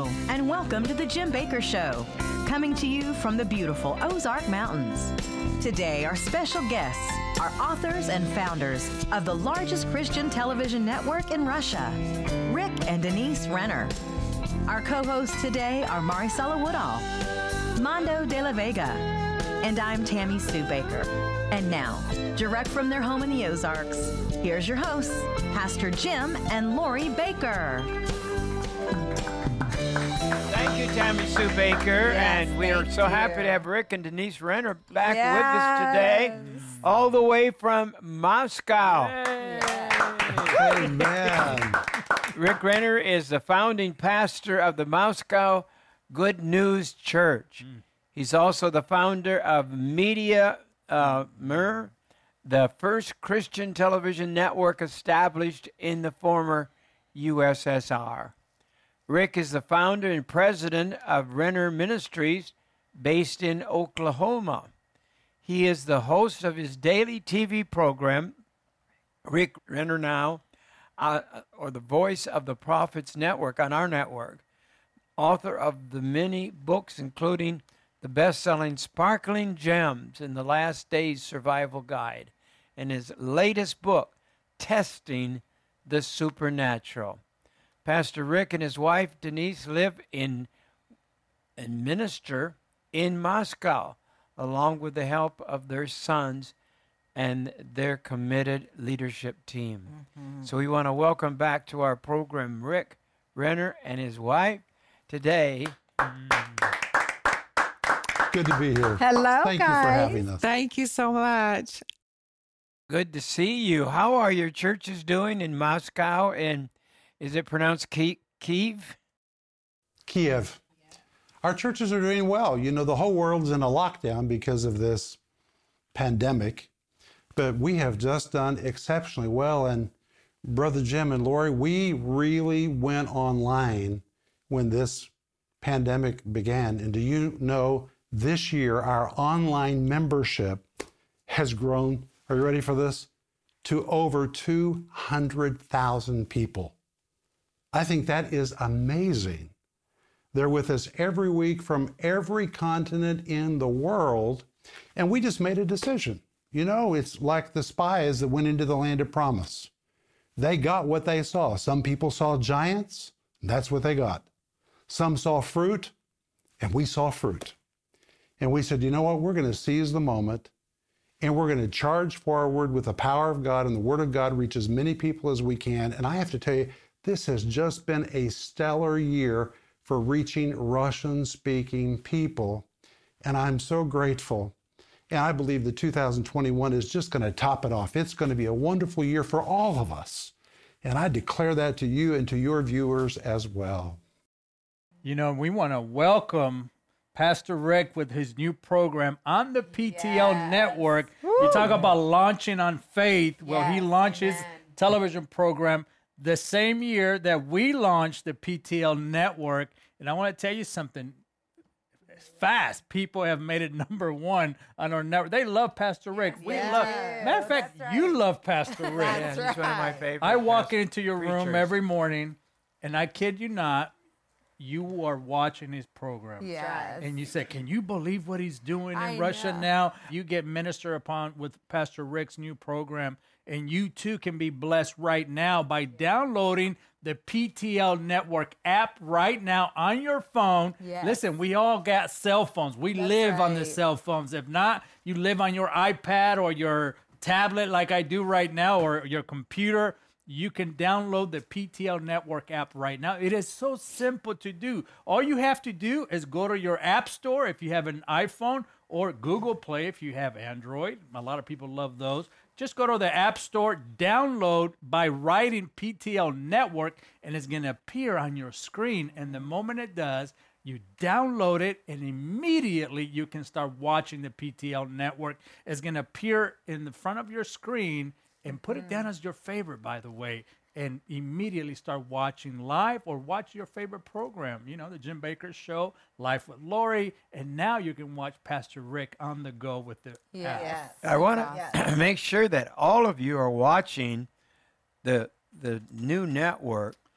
and welcome to the Jim Baker Show, coming to you from the beautiful Ozark Mountains. Today, our special guests are authors and founders of the largest Christian television network in Russia, Rick and Denise Renner. Our co-hosts today are Marisela Woodall, Mondo de la Vega, and I'm Tammy Sue Baker. And now, direct from their home in the Ozarks, here's your hosts, Pastor Jim and Lori Baker. Thank you, Tammy Sue Baker, and we are so happy to have Rick and Denise Renner back with us today, all the way from Moscow. Amen. Rick Renner is the founding pastor of the Moscow Good News Church. He's also the founder of Media Mir, the first Christian television network established in the former USSR. Rick is the founder and president of Renner Ministries, based in Oklahoma. He is the host of his daily TV program, Rick Renner Now, or the voice of the Prophets Network on our network. Author of the many books, including the best-selling Sparkling Gems in the Last Days Survival Guide, and his latest book, Testing the Supernatural. Pastor Rick and his wife, Denise, live in and minister in Moscow, along with the help of their sons and their committed leadership team. So we want to welcome back to our program Rick Renner and his wife today. Good to be here. Hello, Thank guys. you for having us. Thank you so much. Good to see you. How are your churches doing in Moscow? And is it pronounced Kiev? Kiev. Our churches are doing well. You know, the whole world's in a lockdown because of this pandemic, but we have just done exceptionally well. And Brother Jim and Lori, we really went online when this pandemic began. And do you know, this year our online membership has grown, are you ready for this, to over 200,000 people. I think that is amazing. They're with us every week from every continent in the world, and we just made a decision. You know, it's like the spies that went into the land of promise. They got what they saw. Some people saw giants, and that's what they got. Some saw fruit, and we saw fruit. And we said, you know what, we're going to seize the moment, and we're going to charge forward with the power of God, and the Word of God reach as many people as we can. And I have to tell you, this has just been a stellar year for reaching Russian-speaking people, and I'm so grateful. And I believe that 2021 is just going to top it off. It's going to be a wonderful year for all of us. And I declare that to you and to your viewers as well. You know, we want to welcome Pastor Rick with his new program on the PTL Network. Woo. You talk about launching on faith. Well, he launched his television program the same year that we launched the PTL Network. And I want to tell you something. Fast. People have made it number one on our network. They love Pastor Rick. We love. Matter of fact, you love Pastor Rick. He's one of my favorites. I walk into your room every morning, and I kid you not, you are watching his program. Yes. And you say, can you believe what he's doing in Russia now? You get ministered upon with Pastor Rick's new program, and you too can be blessed right now by downloading the PTL Network app right now on your phone. Yes. Listen, we all got cell phones. We live on the cell phones. If not, you live on your iPad or your tablet like I do right now, or your computer. You can download the PTL Network app right now. It is so simple to do. All you have to do is go to your app store if you have an iPhone, or Google Play if you have Android. A lot of people love those. Just go to the App Store, download by writing PTL Network, and it's going to appear on your screen. And the moment it does, you download it, and immediately you can start watching the PTL Network. It's going to appear in the front of your screen, and put it down as your favorite, by the way, and immediately start watching live or watch your favorite program. You know, the Jim Baker Show, Life with Lori, and now you can watch Pastor Rick on the go with the app. I want to make sure that all of you are watching the new network,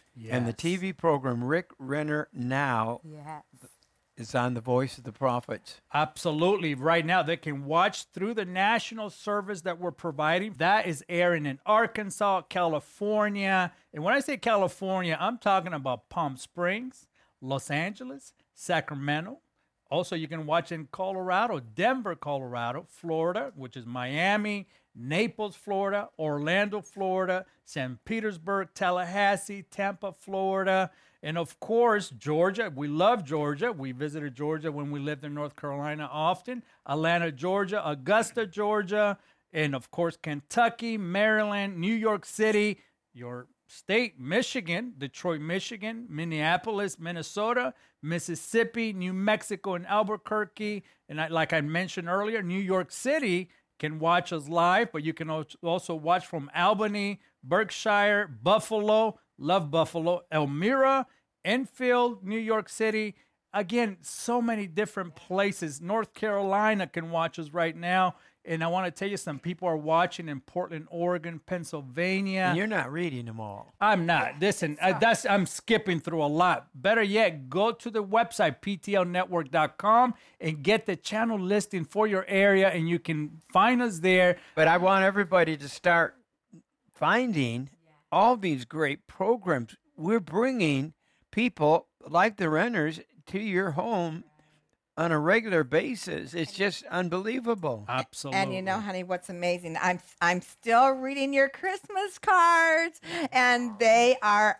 And the TV program Rick Renner Now Yes. is on the Voice of the Prophets. Absolutely. Right now, they can watch through the national service that we're providing. That is airing in Arkansas, California. And when I say California, I'm talking about Palm Springs, Los Angeles, Sacramento. Also, you can watch in Colorado, Denver, Colorado, Florida, which is Miami, Naples, Florida, Orlando, Florida, St. Petersburg, Tallahassee, Tampa, Florida, and of course, Georgia. We love Georgia. We visited Georgia when we lived in North Carolina often. Atlanta, Georgia, Augusta, Georgia, and of course, Kentucky, Maryland, New York City, your state, Michigan, Detroit, Michigan, Minneapolis, Minnesota, Mississippi, New Mexico, and Albuquerque. And like I mentioned earlier, New York City can watch us live, but you can also watch from Albany, Berkshire, Buffalo, love Buffalo, Elmira, Enfield, New York City. Again, so many different places. North Carolina can watch us right now. And I want to tell you, some people are watching in Portland, Oregon, Pennsylvania. And you're not reading them all. I'm not. Listen, I'm skipping through a lot. Better yet, go to the website, ptlnetwork.com, and get the channel listing for your area, and you can find us there. But I want everybody to start finding all these great programs. We're bringing people like the Renners to your home on a regular basis. It's just unbelievable. Absolutely. And you know, honey, what's amazing? I'm still reading your Christmas cards, and they are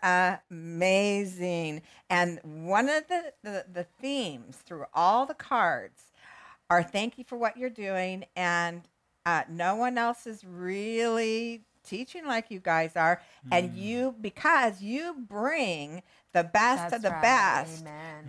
amazing. And one of the themes through all the cards are thank you for what you're doing, and no one else is really teaching like you guys are, and because you bring the best of the best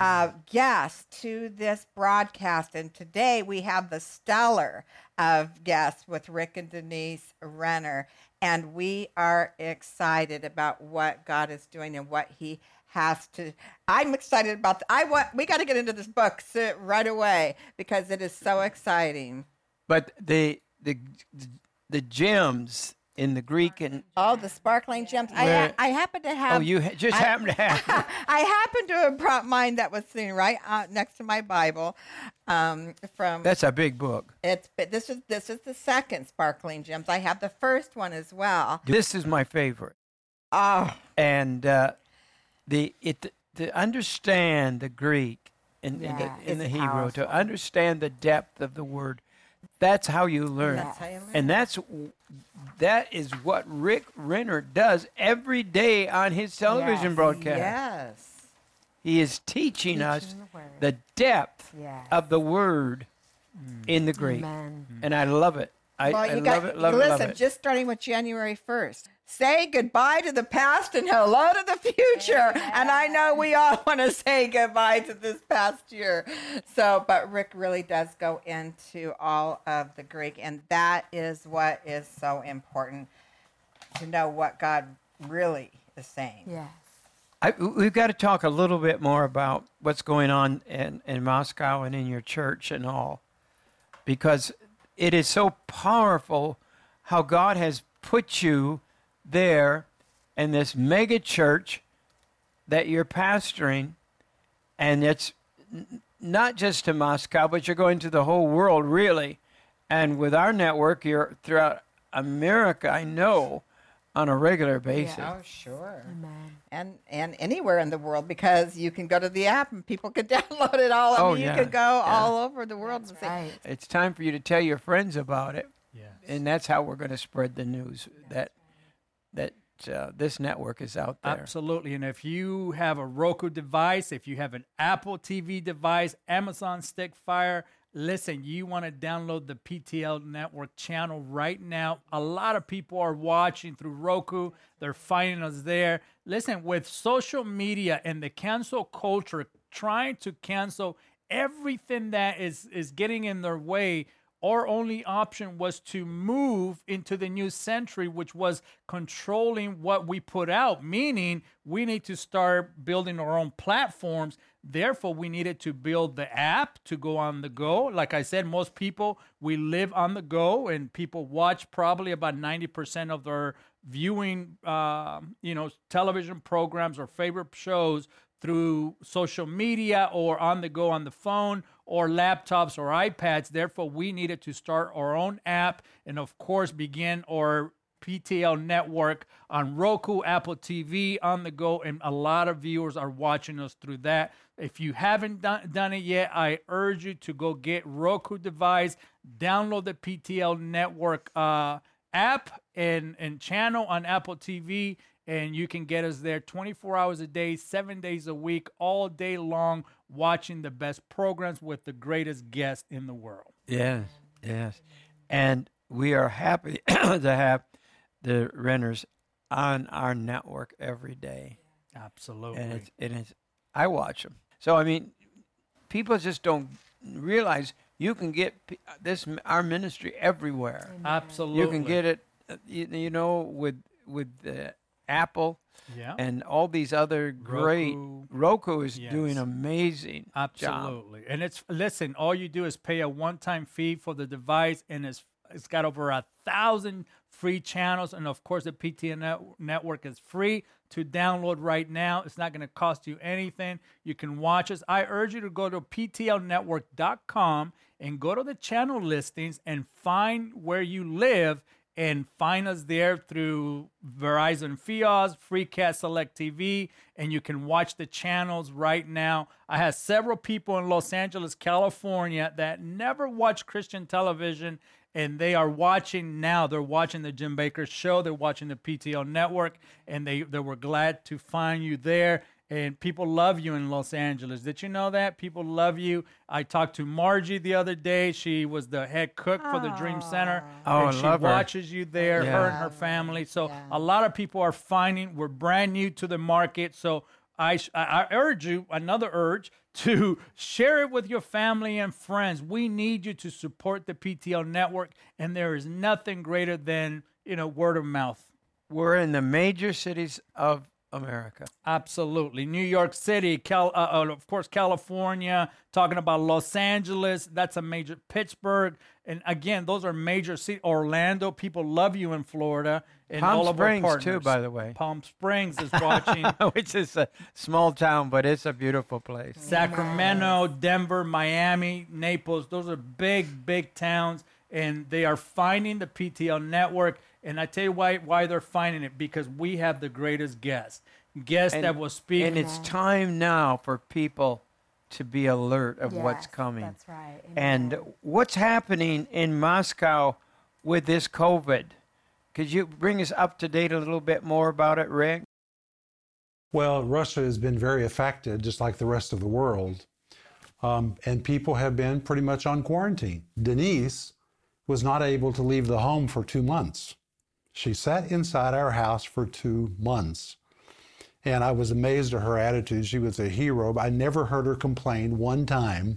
guests to this broadcast. And today we have the stellar of guests with Rick and Denise Renner. And we are excited about what God is doing and what he has to. I'm excited about we got to get into this book right away because it is so exciting. But the gems in the Greek and the sparkling gems. I happen to have. Oh, you just happen to have. I happen to have brought mine that was sitting right next to my Bible. That's a big book. This is the second sparkling gems. I have the first one as well. This is my favorite. Oh, and to understand the Greek in the Hebrew, powerful. to understand the depth of the word. That's how you learn. That's how you learn. And that is what Rick Renner does every day on his television broadcast. Yes. He is teaching us the word. the depth Yes. of the word in the Greek. Amen. And I love it. I love it, love listen, it. just starting with January 1st. Say goodbye to the past and hello to the future. And I know we all want to say goodbye to this past year. But Rick really does go into all of the Greek. And that is what is so important, to know what God really is saying. Yes. We've got to talk a little bit more about what's going on in Moscow and in your church and all. Because it is so powerful how God has put you there in this mega church that you're pastoring, and it's not just to Moscow, but you're going to the whole world, really. And with our network, you're throughout America, I know, on a regular basis. Yeah, oh, sure. Amen. And anywhere in the world, because you can go to the app and people can download it all. You can go all over the world. That's right. It's time for you to tell your friends about it. Yes. And that's how we're going to spread the news that this network is out there. Absolutely. And if you have a Roku device, if you have an Apple TV device, Amazon Stickfire, listen, you want to download the PTL Network channel right now. A lot of people are watching through Roku. They're finding us there. Listen, with social media and the cancel culture trying to cancel everything that is getting in their way, our only option was to move into the new century, which was controlling what we put out, meaning we need to start building our own platforms. Therefore, we needed to build the app to go on the go. Like I said, most people, we live on the go, and people watch probably about 90% of their viewing, television programs or favorite shows through social media or on the go on the phone or laptops or iPads. Therefore, we needed to start our own app and, of course, begin our PTL network on Roku, Apple TV, on the go, and a lot of viewers are watching us through that. If you haven't done it yet, I urge you to go get Roku device, download the PTL network app and channel on Apple TV, and you can get us there 24 hours a day, 7 days a week, all day long, watching the best programs with the greatest guests in the world. Yes, yes. And we are happy to have the Renners on our network every day. Absolutely. And it's I watch them. So, I mean, people just don't realize you can get our ministry everywhere. Amen. Absolutely. You can get it, with Apple and all these other great. Roku is doing amazing. Absolutely. Job. And all you do is pay a one-time fee for the device, and it's got over 1,000 free channels, and of course the PTL network is free to download right now. It's not going to cost you anything. You can watch us. I urge you to go to ptlnetwork.com and go to the channel listings and find where you live and find us there through Verizon Fios, Freecast Select TV, and you can watch the channels right now. I have several people in Los Angeles, California that never watch Christian television, and they are watching now. They're watching the Jim Bakker Show. They're watching the PTL Network, and they were glad to find you there. And people love you in Los Angeles. Did you know that? People love you. I talked to Margie the other day. She was the head cook for the Dream Center. Oh, and she watches you there, her and her family. So a lot of people are finding we're brand new to the market. So I urge you, another urge, to share it with your family and friends. We need you to support the PTL Network, and there is nothing greater than, word of mouth. We're in the major cities of America. Absolutely. New York City, of course, California, talking about Los Angeles, that's a major, Pittsburgh. And again, those are major cities. Orlando, people love you in Florida. And Palm all Springs, of our partners too, by the way. Palm Springs is watching. Which is a small town, but it's a beautiful place. Sacramento, Denver, Miami, Naples, those are big, big towns. And they are finding the PTL Network. And I tell you why they're finding it, because we have the greatest guests that will speak. And it's time now for people to be alert of what's coming. That's right. Amen. And what's happening in Moscow with this COVID. Could you bring us up to date a little bit more about it, Rick? Well, Russia has been very affected, just like the rest of the world. And people have been pretty much on quarantine. Denise was not able to leave the home for 2 months. She sat inside our house for 2 months. And I was amazed at her attitude. She was a hero. I never heard her complain one time.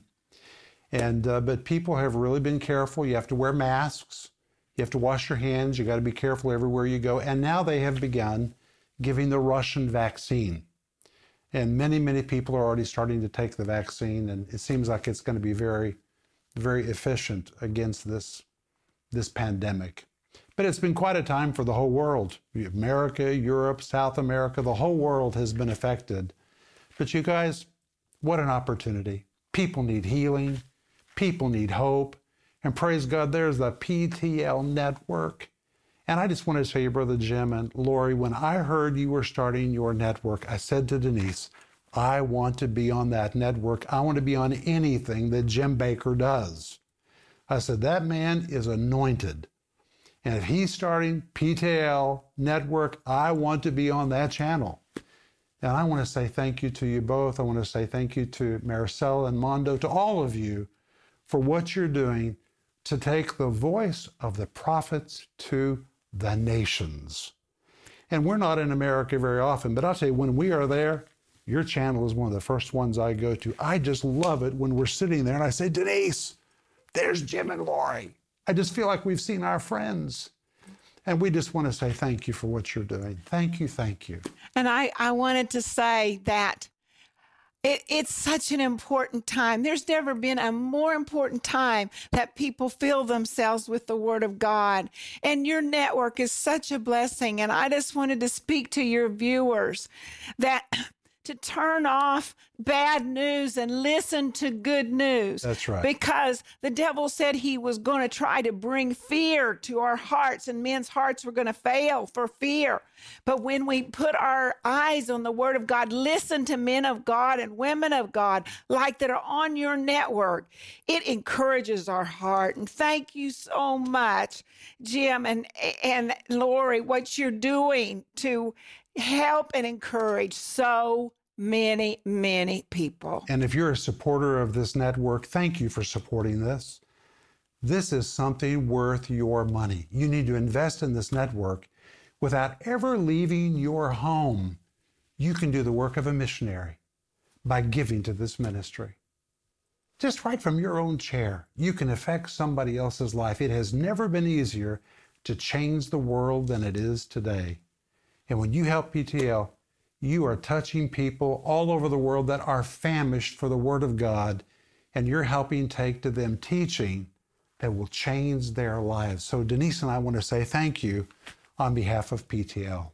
But people have really been careful. You have to wear masks. You have to wash your hands. You got to be careful everywhere you go. And now they have begun giving the Russian vaccine. And many, many people are already starting to take the vaccine. And it seems like it's going to be very, very efficient against this pandemic. But it's been quite a time for the whole world. America, Europe, South America, the whole world has been affected. But you guys, what an opportunity. People need healing. People need hope. And praise God, there's the PTL Network. And I just want to tell you, Brother Jim and Lori, when I heard you were starting your network, I said to Denise, I want to be on that network. I want to be on anything that Jim Bakker does. I said, that man is anointed. And if he's starting PTL Network, I want to be on that channel. And I want to say thank you to you both. I want to say thank you to Maricela and Mondo, to all of you for what you're doing to take the voice of the prophets to the nations. And we're not in America very often, but I'll tell you, when we are there, your channel is one of the first ones I go to. I just love it when we're sitting there and I say, Denise, there's Jim and Lori. I just feel like we've seen our friends. And we just want to say thank you for what you're doing. Thank you, thank you. And I wanted to say that It's such an important time. There's never been a more important time that people fill themselves with the Word of God. And your network is such a blessing. And I just wanted to speak to your viewers that to turn off bad news and listen to good news. That's right. Because the devil said he was going to try to bring fear to our hearts, and men's hearts were going to fail for fear. But when we put our eyes on the Word of God, listen to men of God and women of God like that are on your network, it encourages our heart. And thank you so much, Jim and Lori, what you're doing to help and encourage so many, many people. And if you're a supporter of this network, thank you for supporting this. This is something worth your money. You need to invest in this network without ever leaving your home. You can do the work of a missionary by giving to this ministry. Just right from your own chair, you can affect somebody else's life. It has never been easier to change the world than it is today. And when you help PTL, you are touching people all over the world that are famished for the Word of God, and you're helping take to them teaching that will change their lives. So Denise and I want to say thank you on behalf of PTL.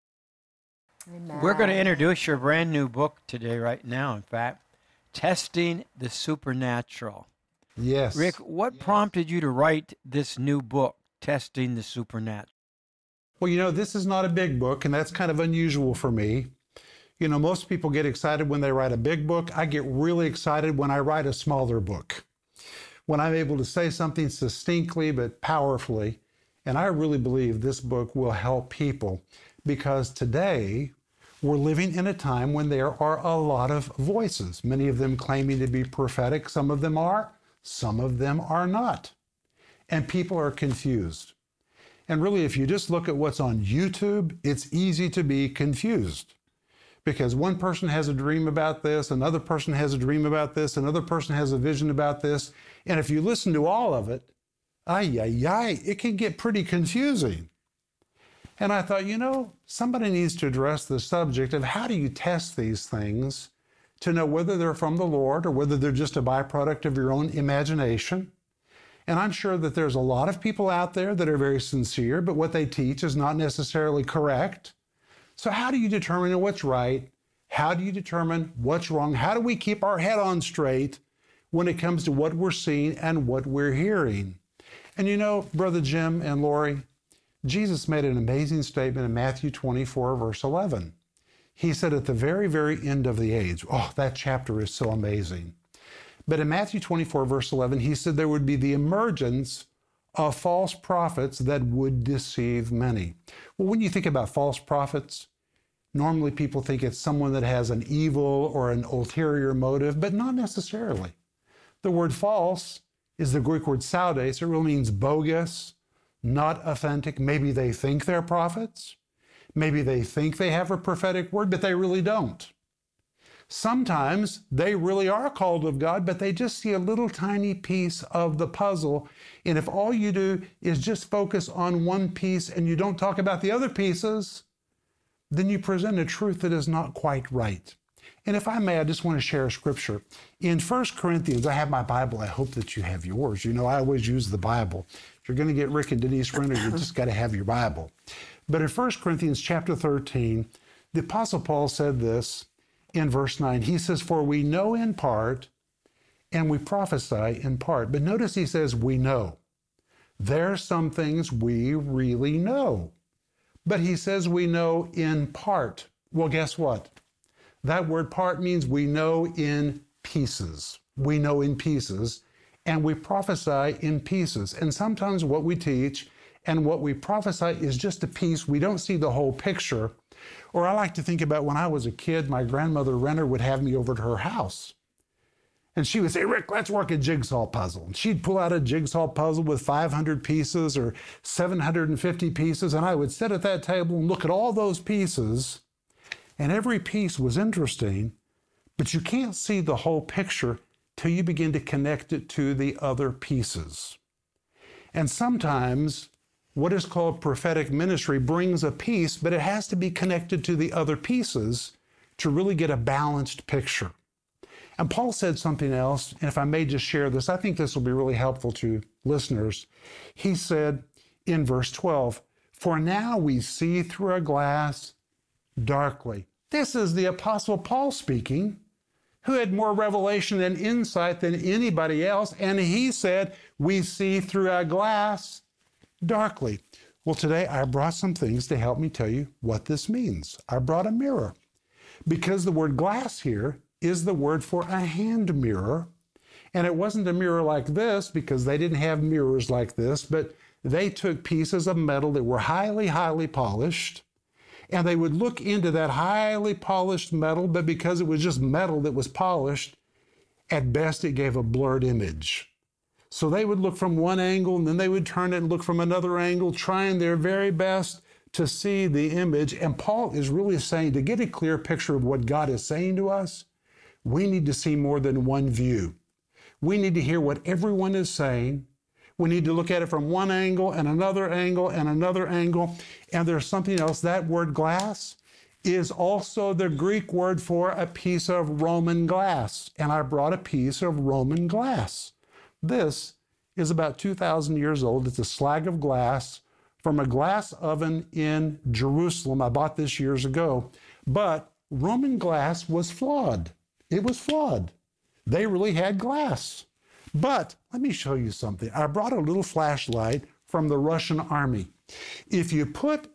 Amen. We're going to introduce your brand new book today, right now, in fact, Testing the Supernatural. Yes. Rick, what prompted you to write this new book, Testing the Supernatural? Well, you know, this is not a big book, and that's kind of unusual for me. You know, most people get excited when they write a big book. I get really excited when I write a smaller book, when I'm able to say something succinctly but powerfully. And I really believe this book will help people, because today we're living in a time when there are a lot of voices, many of them claiming to be prophetic. Some of them are not. And people are confused. And really, if you just look at what's on YouTube, it's easy to be confused, because one person has a dream about this, another person has a dream about this, another person has a vision about this. And if you listen to all of it, it can get pretty confusing. And I thought, you know, somebody needs to address the subject of how do you test these things to know whether they're from the Lord or whether they're just a byproduct of your own imagination. And I'm sure that there's a lot of people out there that are very sincere, but what they teach is not necessarily correct. So how do you determine what's right? How do you determine what's wrong? How do we keep our head on straight when it comes to what we're seeing and what we're hearing? And you know, Brother Jim and Lori, Jesus made an amazing statement in Matthew 24, verse 11. He said at the very, very end of the age, that chapter is so amazing. But in Matthew 24, verse 11, he said there would be the emergence of false prophets that would deceive many. Well, when you think about false prophets, normally people think it's someone that has an evil or an ulterior motive, but not necessarily. The word false is the Greek word pseudos. It really means bogus, not authentic. Maybe they think they're prophets. Maybe they think they have a prophetic word, but they really don't. Sometimes they really are called of God, but they just see a little tiny piece of the puzzle. And if all you do is just focus on one piece and you don't talk about the other pieces, then you present a truth that is not quite right. And if I may, I just want to share a scripture. In 1 Corinthians, I have my Bible. I hope that you have yours. You know, I always use the Bible. If you're going to get Rick and Denise Renner, you just got to have your Bible. But in 1 Corinthians chapter 13, the Apostle Paul said this in verse 9. He says, "For we know in part, and we prophesy in part." But notice he says, we know. There's some things we really know. But he says we know in part. Well, guess what? That word part means we know in pieces. We know in pieces, and we prophesy in pieces. And sometimes what we teach and what we prophesy is just a piece. We don't see the whole picture. Or I like to think about when I was a kid, my grandmother Renner would have me over to her house. And she would say, "Rick, let's work a jigsaw puzzle." And she'd pull out a jigsaw puzzle with 500 pieces or 750 pieces. And I would sit at that table and look at all those pieces. And every piece was interesting, but you can't see the whole picture till you begin to connect it to the other pieces. And sometimes what is called prophetic ministry brings a piece, but it has to be connected to the other pieces to really get a balanced picture. And Paul said something else, and if I may just share this, I think this will be really helpful to listeners. He said in verse 12, "For now we see through a glass darkly." This is the Apostle Paul speaking, who had more revelation and insight than anybody else, and he said, we see through a glass darkly. Well, today I brought some things to help me tell you what this means. I brought a mirror, because the word glass here is the word for a hand mirror. And it wasn't a mirror like this, because they didn't have mirrors like this, but they took pieces of metal that were highly, highly polished, and they would look into that highly polished metal, but because it was just metal that was polished, at best it gave a blurred image. So they would look from one angle, and then they would turn it and look from another angle, trying their very best to see the image. And Paul is really saying, to get a clear picture of what God is saying to us, we need to see more than one view. We need to hear what everyone is saying. We need to look at it from one angle and another angle and another angle. And there's something else. That word glass is also the Greek word for a piece of Roman glass. And I brought a piece of Roman glass. This is about 2,000 years old. It's a slag of glass from a glass oven in Jerusalem. I bought this years ago. But Roman glass was flawed. It was flawed. They really had glass. But let me show you something. I brought a little flashlight from the Russian army. If you put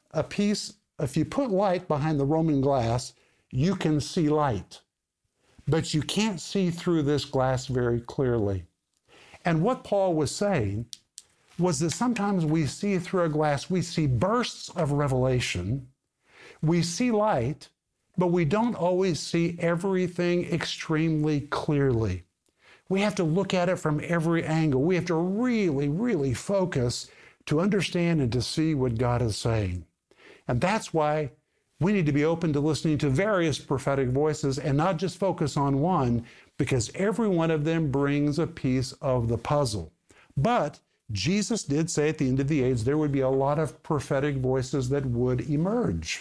light behind the Roman glass, you can see light. But you can't see through this glass very clearly. And what Paul was saying was that sometimes we see through a glass, we see bursts of revelation, we see light, but we don't always see everything extremely clearly. We have to look at it from every angle. We have to really, really focus to understand and to see what God is saying. And that's why we need to be open to listening to various prophetic voices and not just focus on one, because every one of them brings a piece of the puzzle. But Jesus did say at the end of the age there would be a lot of prophetic voices that would emerge.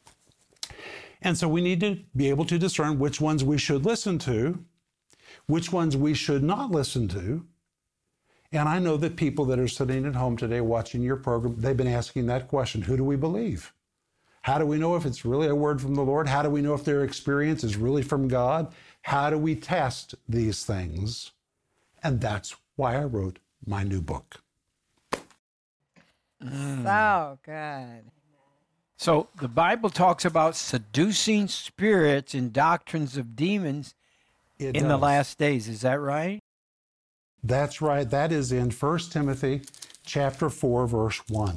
And so we need to be able to discern which ones we should listen to, which ones we should not listen to. And I know that people that are sitting at home today watching your program, they've been asking that question: who do we believe? How do we know if it's really a word from the Lord? How do we know if their experience is really from God? How do we test these things? And that's why I wrote my new book. So good. So the Bible talks about seducing spirits and doctrines of demons in the last days. Is that right? That's right. That is in 1 Timothy chapter 4, verse 1.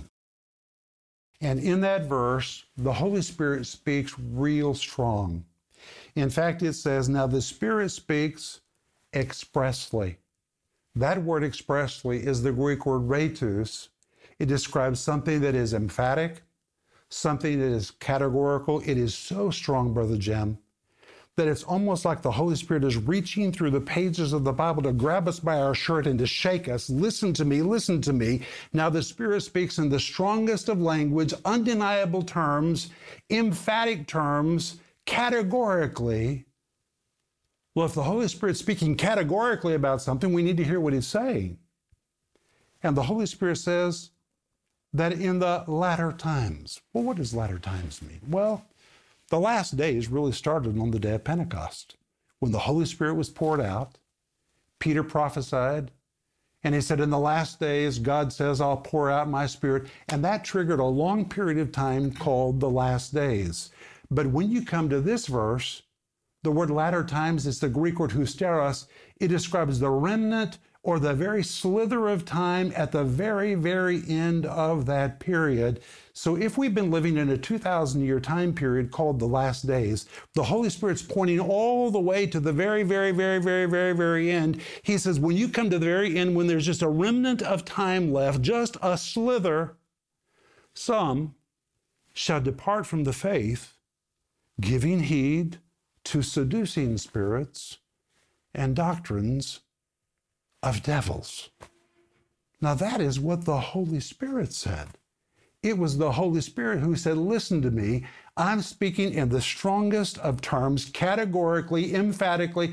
And in that verse, the Holy Spirit speaks real strong. In fact, it says, now the Spirit speaks expressly. That word expressly is the Greek word rhetos. It describes something that is emphatic, something that is categorical. It is so strong, Brother Jim, that it's almost like the Holy Spirit is reaching through the pages of the Bible to grab us by our shirt and to shake us. Listen to me, listen to me. Now the Spirit speaks in the strongest of language, undeniable terms, emphatic terms, categorically. Well, if the Holy Spirit's speaking categorically about something, we need to hear what he's saying. And the Holy Spirit says that in the latter times. Well, what does latter times mean? Well, the last days really started on the day of Pentecost, when the Holy Spirit was poured out. Peter prophesied, and he said, in the last days, God says, I'll pour out my Spirit. And that triggered a long period of time called the last days. But when you come to this verse, the word latter times is the Greek word husteros. It describes the remnant or the very slither of time at the very, very end of that period. So if we've been living in a 2,000-year time period called the last days, the Holy Spirit's pointing all the way to the very, very, very, very, very, very end. He says, when you come to the very end, when there's just a remnant of time left, just a slither, some shall depart from the faith, giving heed to seducing spirits and doctrines of devils. Now that is what the Holy Spirit said. It was the Holy Spirit who said, listen to me, I'm speaking in the strongest of terms, categorically, emphatically,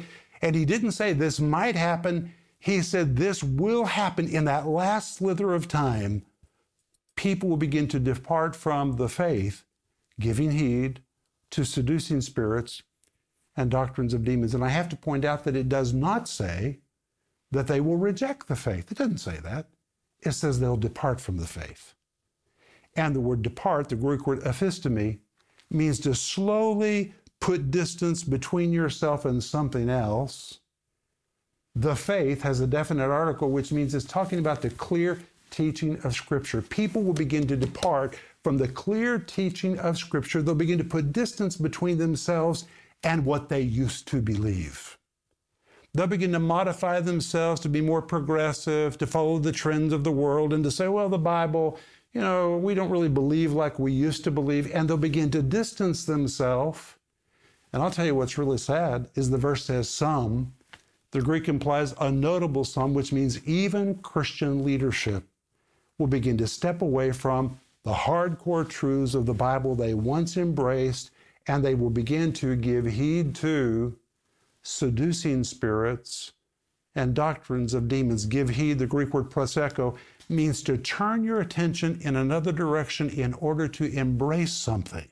And he didn't say this might happen. He said this will happen in that last slither of time. People will begin to depart from the faith, giving heed to seducing spirits and doctrines of demons. And I have to point out that it does not say that they will reject the faith. It doesn't say that. It says they'll depart from the faith. And the word depart, the Greek word aphistemi, means to slowly put distance between yourself and something else. The faith has a definite article, which means it's talking about the clear teaching of Scripture. People will begin to depart from the clear teaching of Scripture. They'll begin to put distance between themselves and what they used to believe. They'll begin to modify themselves to be more progressive, to follow the trends of the world, and to say, well, the Bible, we don't really believe like we used to believe, and they'll begin to distance themselves. And I'll tell you what's really sad is the verse says some. The Greek implies a notable some, which means even Christian leadership will begin to step away from the hardcore truths of the Bible they once embraced, and they will begin to give heed to seducing spirits and doctrines of demons. Give heed, the Greek word proseko, means to turn your attention in another direction in order to embrace something.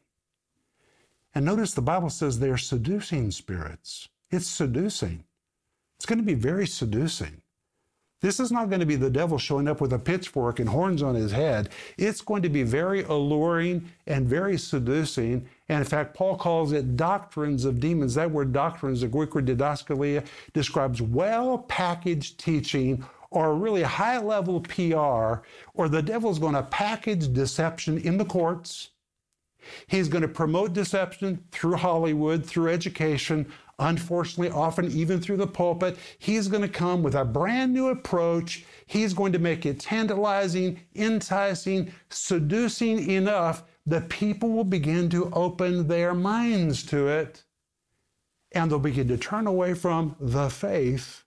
And notice the Bible says they're seducing spirits. It's seducing. It's going to be very seducing. This is not going to be the devil showing up with a pitchfork and horns on his head. It's going to be very alluring and very seducing. And in fact, Paul calls it doctrines of demons. That word doctrines, the Greek word didaskalia, describes well-packaged teaching or really high-level PR, or the devil's going to package deception in the courts. He's going to promote deception through Hollywood, through education, unfortunately, often even through the pulpit. He's going to come with a brand new approach. He's going to make it tantalizing, enticing, seducing enough that people will begin to open their minds to it, and they'll begin to turn away from the faith,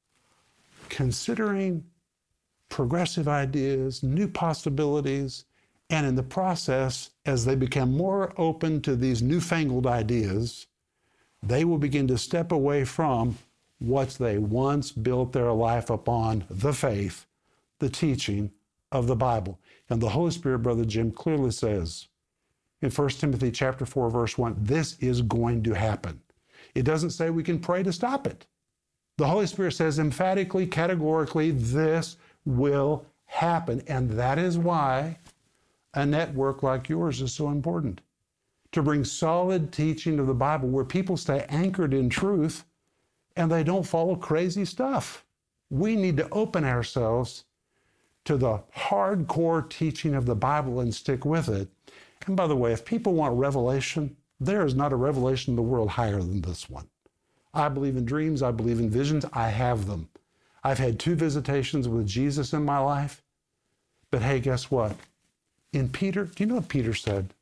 considering progressive ideas, new possibilities, and in the process, as they become more open to these newfangled ideas, they will begin to step away from what they once built their life upon, the faith, the teaching of the Bible. And the Holy Spirit, Brother Jim, clearly says in 1 Timothy chapter 4, verse 1, this is going to happen. It doesn't say we can pray to stop it. The Holy Spirit says emphatically, categorically, this will happen. And that is why a network like yours is so important. To bring solid teaching of the Bible where people stay anchored in truth and they don't follow crazy stuff. We need to open ourselves to the hardcore teaching of the Bible and stick with it. And by the way, if people want revelation, there is not a revelation in the world higher than this one. I believe in dreams. I believe in visions. I have them. I've had 2 visitations with Jesus in my life. But hey, guess what? In Peter, do you know what Peter said?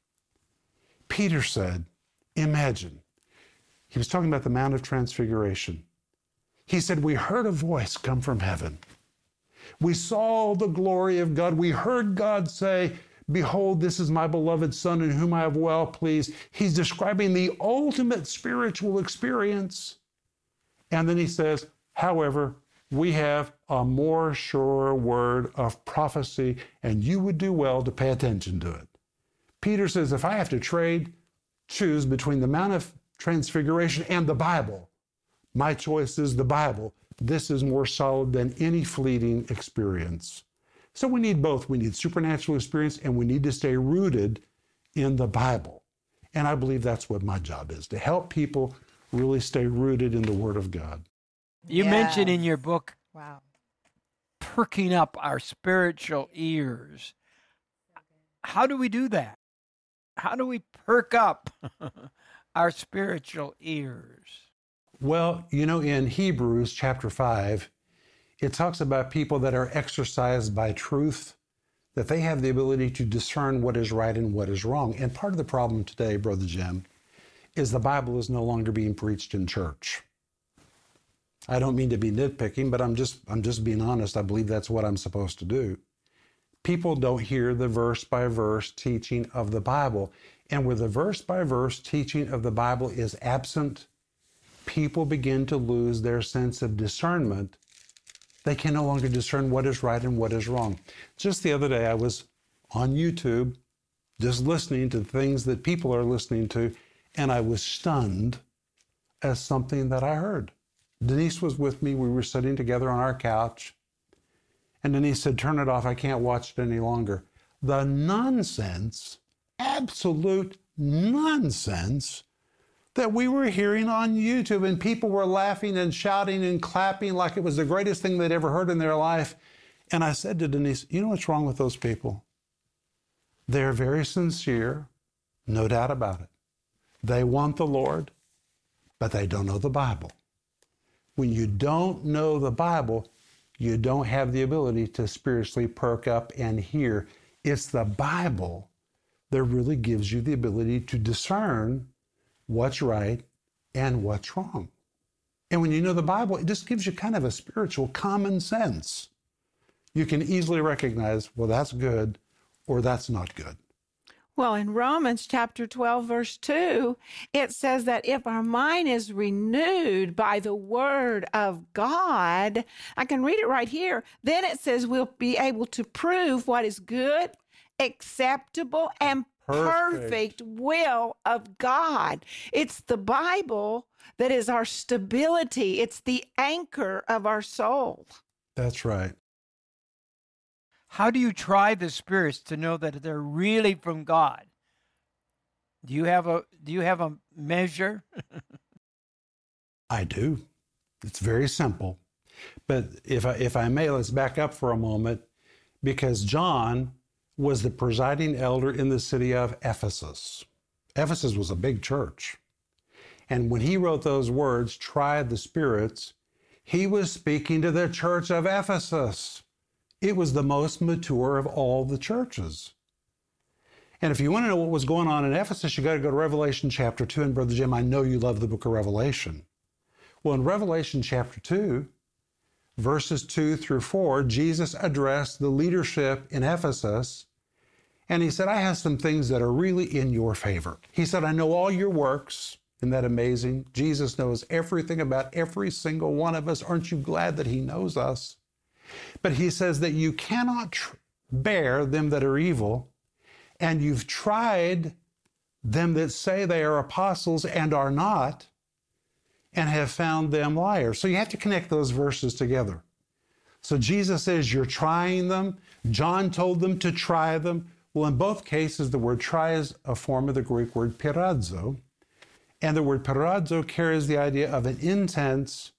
Peter said, imagine, he was talking about the Mount of Transfiguration. He said, we heard a voice come from heaven. We saw the glory of God. We heard God say, behold, this is my beloved Son in whom I have well pleased. He's describing the ultimate spiritual experience. And then he says, however, we have a more sure word of prophecy, and you would do well to pay attention to it. Peter says, if I have to choose between the Mount of Transfiguration and the Bible, my choice is the Bible. This is more solid than any fleeting experience. So we need both. We need supernatural experience, and we need to stay rooted in the Bible. And I believe that's what my job is, to help people really stay rooted in the Word of God. You mentioned in your book, wow, perking up our spiritual ears. How do we do that? How do we perk up our spiritual ears? Well, in Hebrews chapter 5, it talks about people that are exercised by truth, that they have the ability to discern what is right and what is wrong. And part of the problem today, Brother Jim, is the Bible is no longer being preached in church. I don't mean to be nitpicking, but I'm just being honest. I believe that's what I'm supposed to do. People don't hear the verse-by-verse teaching of the Bible. And where the verse-by-verse teaching of the Bible is absent, people begin to lose their sense of discernment. They can no longer discern what is right and what is wrong. Just the other day, I was on YouTube, just listening to things that people are listening to, and I was stunned at something that I heard. Denise was with me. We were sitting together on our couch, and Denise said, "Turn it off. I can't watch it any longer." The nonsense, absolute nonsense that we were hearing on YouTube, and people were laughing and shouting and clapping like it was the greatest thing they'd ever heard in their life. And I said to Denise, "You know what's wrong with those people? They're very sincere, no doubt about it. They want the Lord, but they don't know the Bible. When you don't know the Bible, you don't have the ability to spiritually perk up and hear. It's the Bible that really gives you the ability to discern what's right and what's wrong. And when you know the Bible, it just gives you kind of a spiritual common sense. You can easily recognize, well, that's good or that's not good." Well, in Romans chapter 12, verse 2, it says that if our mind is renewed by the word of God, I can read it right here, then it says we'll be able to prove what is good, acceptable, and perfect will of God. It's the Bible that is our stability. It's the anchor of our soul. That's right. How do you try the spirits to know that they're really from God? Do you have a measure? I do. It's very simple. But if I may, let's back up for a moment, because John was the presiding elder in the city of Ephesus. Ephesus was a big church. And when he wrote those words, "Try the spirits," he was speaking to the church of Ephesus. It was the most mature of all the churches. And if you want to know what was going on in Ephesus, you got to go to Revelation chapter 2. And Brother Jim, I know you love the book of Revelation. Well, in Revelation chapter 2, verses 2 through 4, Jesus addressed the leadership in Ephesus, and he said, "I have some things that are really in your favor." He said, "I know all your works." Isn't that amazing? Jesus knows everything about every single one of us. Aren't you glad that he knows us? But he says that you cannot bear them that are evil, and you've tried them that say they are apostles and are not, and have found them liars. So you have to connect those verses together. So Jesus says you're trying them. John told them to try them. Well, in both cases, the word try is a form of the Greek word peirazo. And the word peirazo carries the idea of an intense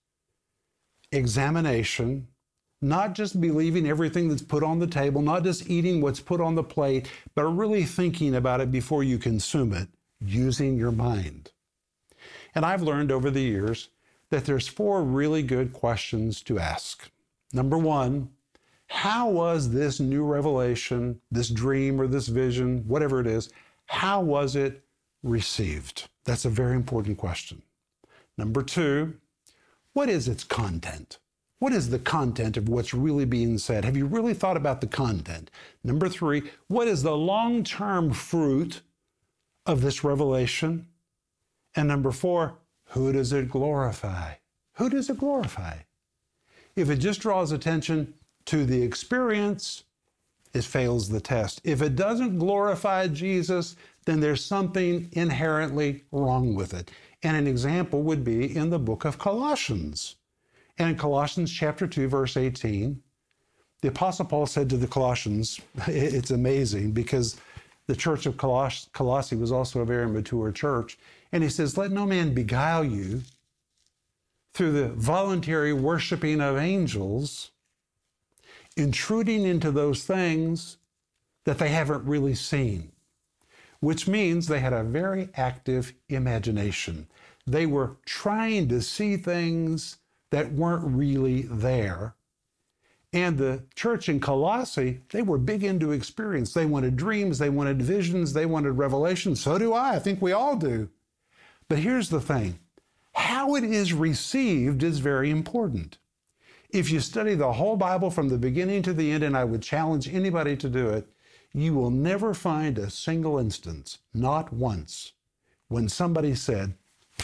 examination, not just believing everything that's put on the table, not just eating what's put on the plate, but really thinking about it before you consume it, using your mind. And I've learned over the years that there's 4 really good questions to ask. Number 1, how was this new revelation, this dream or this vision, whatever it is, how was it received? That's a very important question. Number 2, what is its content? What is the content of what's really being said? Have you really thought about the content? Number 3, what is the long-term fruit of this revelation? And number 4, who does it glorify? Who does it glorify? If it just draws attention to the experience, it fails the test. If it doesn't glorify Jesus, then there's something inherently wrong with it. And an example would be in the book of Colossians. And in Colossians chapter 2, verse 18, the Apostle Paul said to the Colossians, it's amazing because the church of Colossae was also a very mature church. And he says, "Let no man beguile you through the voluntary worshiping of angels, intruding into those things that they haven't really seen," which means they had a very active imagination. They were trying to see things that weren't really there. And the church in Colossae, they were big into experience. They wanted dreams, they wanted visions, they wanted revelation. So do I think we all do. But here's the thing. How it is received is very important. If you study the whole Bible from the beginning to the end, and I would challenge anybody to do it, you will never find a single instance, not once, when somebody said,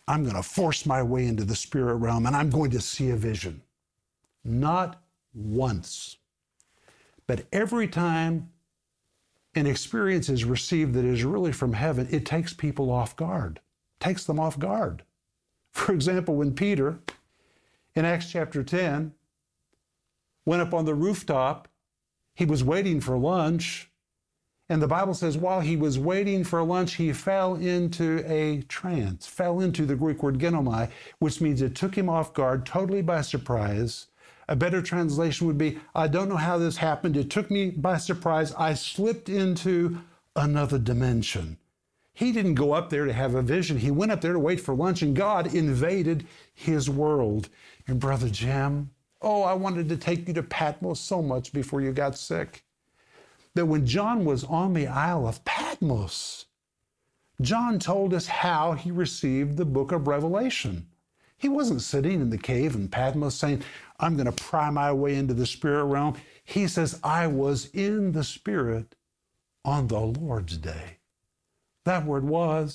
I'm going to force my way into the spirit realm and I'm going to see a vision. Not once. But every time an experience is received that is really from heaven, it takes people off guard, takes them off guard. For example, when Peter, in Acts chapter 10, went up on the rooftop, he was waiting for lunch, and the Bible says while he was waiting for lunch, he fell into a trance, fell into the Greek word genomai, which means it took him off guard, totally by surprise. A better translation would be, I don't know how this happened. It took me by surprise. I slipped into another dimension. He didn't go up there to have a vision. He went up there to wait for lunch, and God invaded his world. And Brother Jim, I wanted to take you to Patmos so much before you got sick. That when John was on the Isle of Patmos, John told us how he received the book of Revelation. He wasn't sitting in the cave in Patmos saying, I'm going to pry my way into the spirit realm. He says, I was in the spirit on the Lord's day. That word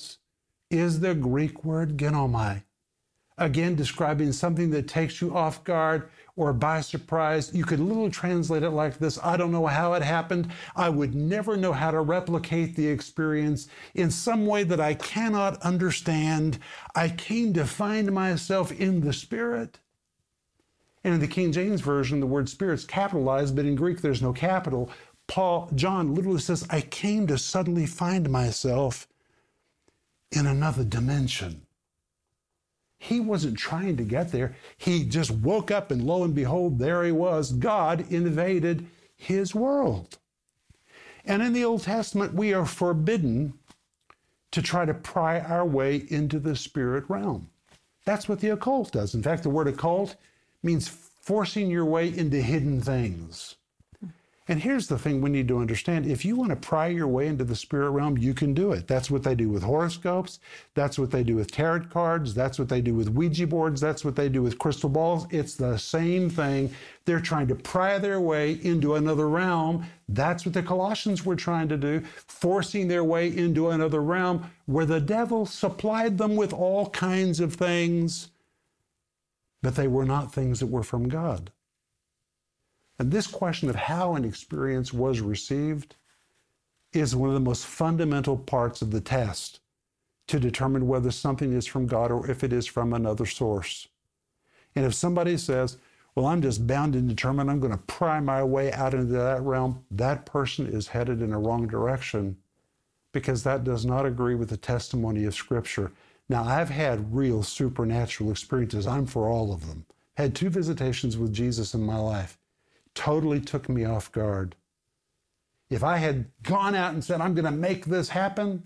is the Greek word genomai. Again, describing something that takes you off guard or by surprise. You could literally translate it like this: I don't know how it happened. I would never know how to replicate the experience in some way that I cannot understand. I came to find myself in the Spirit. And in the King James Version, the word Spirit's capitalized, but in Greek there's no capital. John literally says, I came to suddenly find myself in another dimension. He wasn't trying to get there. He just woke up and lo and behold, there he was. God invaded his world. And in the Old Testament, we are forbidden to try to pry our way into the spirit realm. That's what the occult does. In fact, the word occult means forcing your way into hidden things. And here's the thing we need to understand. If you want to pry your way into the spirit realm, you can do it. That's what they do with horoscopes. That's what they do with tarot cards. That's what they do with Ouija boards. That's what they do with crystal balls. It's the same thing. They're trying to pry their way into another realm. That's what the Colossians were trying to do, forcing their way into another realm where the devil supplied them with all kinds of things, but they were not things that were from God. And this question of how an experience was received is one of the most fundamental parts of the test to determine whether something is from God or if it is from another source. And if somebody says, well, I'm just bound and determined, I'm going to pry my way out into that realm, that person is headed in a wrong direction because that does not agree with the testimony of Scripture. Now, I've had real supernatural experiences. I'm for all of them. Had 2 visitations with Jesus in my life. Totally took me off guard. If I had gone out and said, I'm going to make this happen,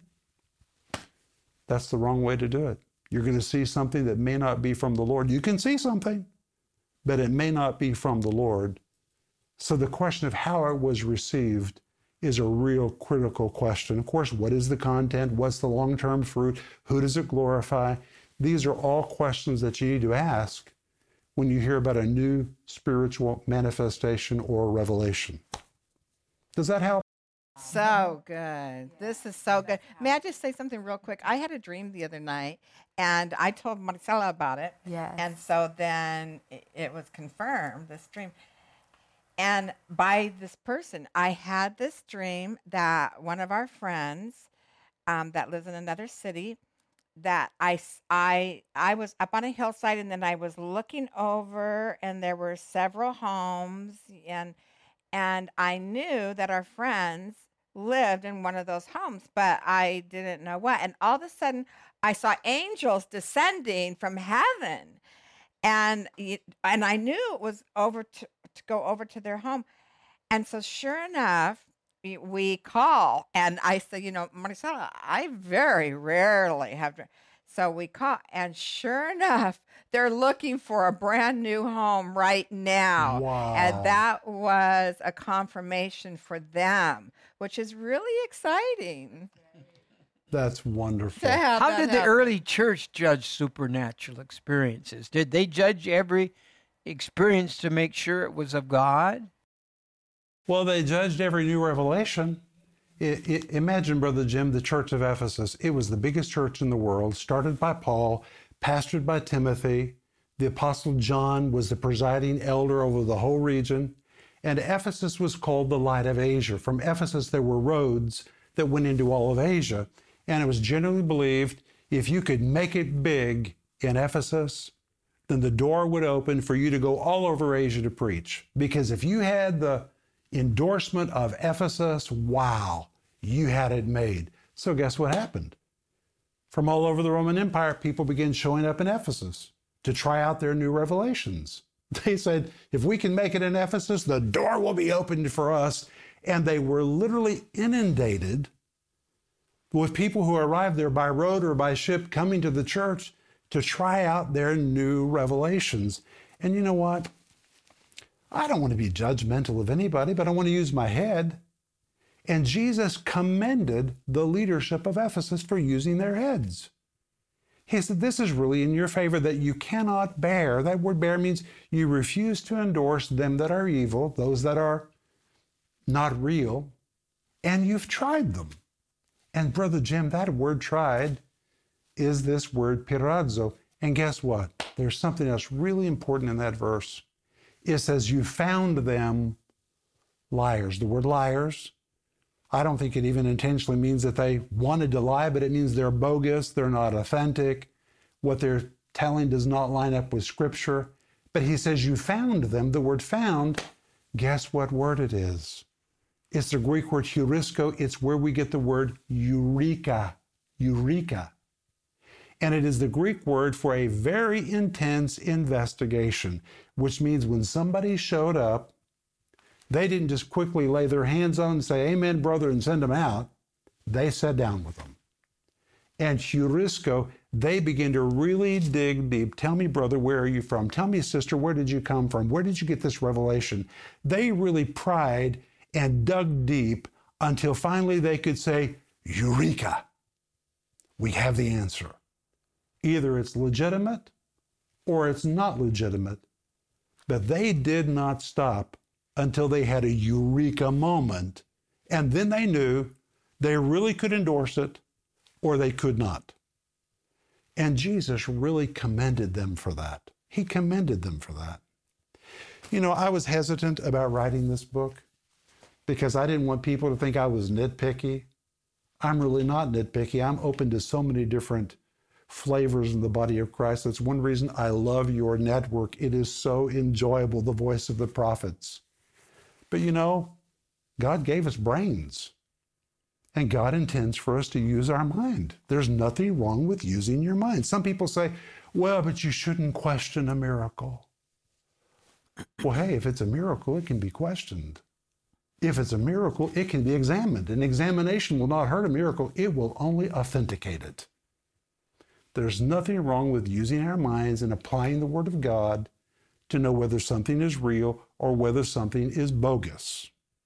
that's the wrong way to do it. You're going to see something that may not be from the Lord. You can see something, but it may not be from the Lord. So the question of how it was received is a real critical question. Of course, what is the content? What's the long-term fruit? Who does it glorify? These are all questions that you need to ask when you hear about a new spiritual manifestation or revelation. Does that help? So good. This is so good. May I just say something real quick? I had a dream the other night, and I told Marcela about it. Yes. And so then it was confirmed, this dream. And by this person, I had this dream that one of our friends that lives in another city, that I was up on a hillside, and then I was looking over, and there were several homes, and I knew that our friends lived in one of those homes, but I didn't know what. And all of a sudden, I saw angels descending from heaven, and I knew it was over to go over to their home. And so sure enough, we call, and I said, Marcela, I very rarely have. So we call, and sure enough, they're looking for a brand new home right now. Wow. And that was a confirmation for them, which is really exciting. That's wonderful. How did the early church judge supernatural experiences? Did they judge every experience to make sure it was of God? Well, they judged every new revelation. Imagine, Brother Jim, the church of Ephesus. It was the biggest church in the world, started by Paul, pastored by Timothy. The Apostle John was the presiding elder over the whole region. And Ephesus was called the Light of Asia. From Ephesus, there were roads that went into all of Asia. And it was generally believed if you could make it big in Ephesus, then the door would open for you to go all over Asia to preach. Because if you had the endorsement of Ephesus, wow, you had it made. So guess what happened? From all over the Roman Empire, people began showing up in Ephesus to try out their new revelations. They said, if we can make it in Ephesus, the door will be opened for us. And they were literally inundated with people who arrived there by road or by ship coming to the church to try out their new revelations. And you know what? I don't want to be judgmental of anybody, but I want to use my head. And Jesus commended the leadership of Ephesus for using their heads. He said, this is really in your favor that you cannot bear. That word bear means you refuse to endorse them that are evil, those that are not real, and you've tried them. And Brother Jim, that word tried is this word pirazzo. And guess what? There's something else really important in that verse. It says you found them liars. The word liars, I don't think it even intentionally means that they wanted to lie, but it means they're bogus, they're not authentic. What they're telling does not line up with Scripture. But he says you found them. The word found, guess what word it is? It's the Greek word heurisko. It's where we get the word eureka. Eureka. And it is the Greek word for a very intense investigation, which means when somebody showed up, they didn't just quickly lay their hands on and say, amen, brother, and send them out. They sat down with them. And heurisko, they begin to really dig deep. Tell me, brother, where are you from? Tell me, sister, where did you come from? Where did you get this revelation? They really pried and dug deep until finally they could say, Eureka! We have the answer. Either it's legitimate or it's not legitimate. But they did not stop until they had a eureka moment. And then they knew they really could endorse it or they could not. And Jesus really commended them for that. He commended them for that. You know, I was hesitant about writing this book because I didn't want people to think I was nitpicky. I'm really not nitpicky. I'm open to so many different flavors in the body of Christ. That's one reason I love your network. It is so enjoyable, the voice of the prophets. But you know, God gave us brains. And God intends for us to use our mind. There's nothing wrong with using your mind. Some people say, well, but you shouldn't question a miracle. Well, hey, if it's a miracle, it can be questioned. If it's a miracle, it can be examined. An examination will not hurt a miracle. It will only authenticate it. There's nothing wrong with using our minds and applying the Word of God to know whether something is real or whether something is bogus.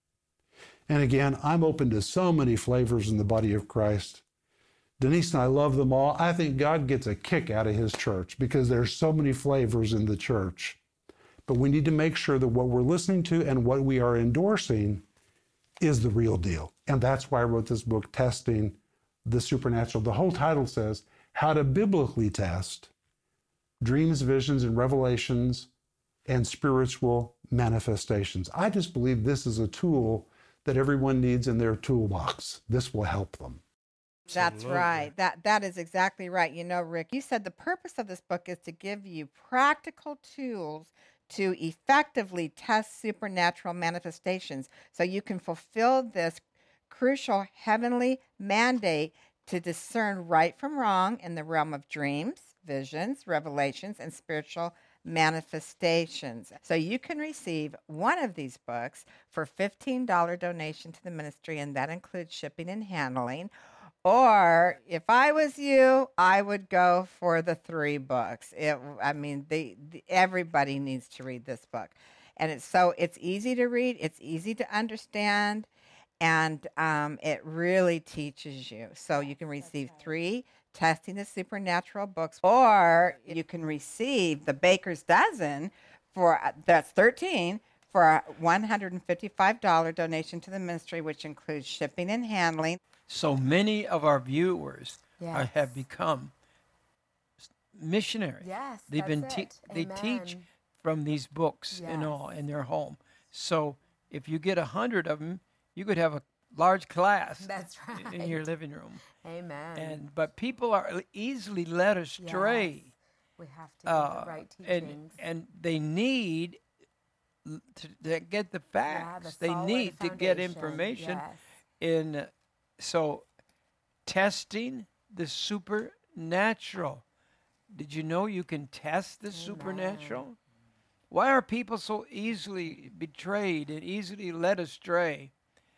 And again, I'm open to so many flavors in the body of Christ. Denise and I love them all. I think God gets a kick out of his church because there's so many flavors in the church. But we need to make sure that what we're listening to and what we are endorsing is the real deal. And that's why I wrote this book, Testing the Supernatural. The whole title says, How to Biblically Test Dreams, Visions, and Revelations and Spiritual Manifestations. I just believe this is a tool that everyone needs in their toolbox. This will help them. That's right. That is exactly right. You know, Rick, you said the purpose of this book is to give you practical tools to effectively test supernatural manifestations so you can fulfill this crucial heavenly mandate to discern right from wrong in the realm of dreams, visions, revelations, and spiritual manifestations. So you can receive one of these books for $15 donation to the ministry, and that includes shipping and handling. Or if I was you, I would go for the 3 books. Everybody needs to read this book. And it's easy to read, it's easy to understand, and it really teaches you. So you can receive 3 Testing the Supernatural books, or you can receive the Baker's Dozen that's 13 for a $155 donation to the ministry, which includes shipping and handling. So many of our viewers Yes. have become missionaries. Yes, They've been that's it. they teach Amen. from these books and Yes. all in their home. So if you get 100 of them, you could have a large class That's right. in your living room. Amen. But people are easily led astray. Yes. We have to get the right teachings. And they need to get the facts. the they solid need to get foundation. information. Yes. So testing the supernatural. Did you know you can test the supernatural? Why are people so easily betrayed and easily led astray,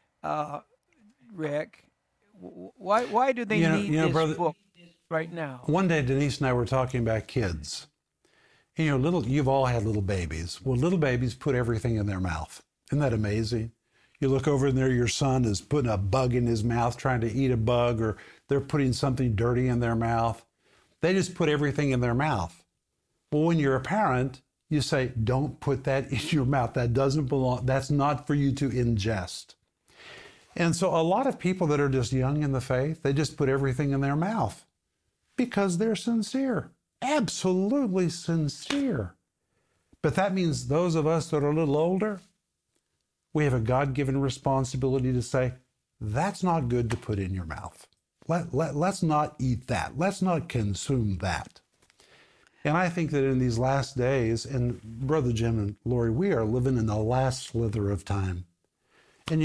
Rick? Why do they need this brother, book right now? One day, Denise and I were talking about kids. You've all had little babies. Well, little babies put everything in their mouth. Isn't that amazing? You look over there, your son is putting a bug in his mouth, trying to eat a bug, or they're putting something dirty in their mouth. They just put everything in their mouth. Well, when you're a parent, you say, don't put that in your mouth. That doesn't belong. That's not for you to ingest. And so a lot of people that are just young in the faith, they just put everything in their mouth because they're sincere, absolutely sincere. But that means those of us that are a little older, we have a God-given responsibility to say, that's not good to put in your mouth. Let's not eat that. Let's not consume that. And I think that in these last days, and Brother Jim and Lori, we are living in the last slither of time. And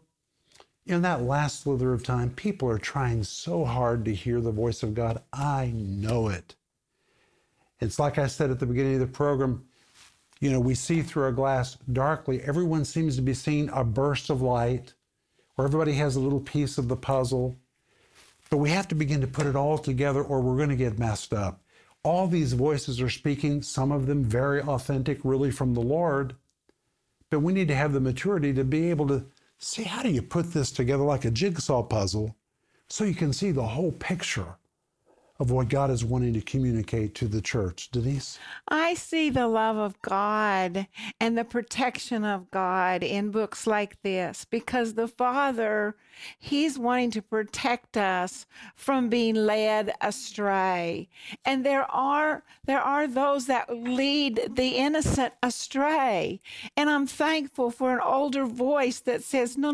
in that last slither of time, people are trying so hard to hear the voice of God. I know it. It's like I said at the beginning of the program, we see through a glass darkly. Everyone seems to be seeing a burst of light, where everybody has a little piece of the puzzle. But we have to begin to put it all together or we're going to get messed up. All these voices are speaking, some of them very authentic, really from the Lord. But we need to have the maturity to be able to see, how do you put this together like a jigsaw puzzle so you can see the whole picture of what God is wanting to communicate to the church. Denise? I see the love of God and the protection of God in books like this, because the Father, He's wanting to protect us from being led astray. And there are those that lead the innocent astray. And I'm thankful for an older voice that says, no,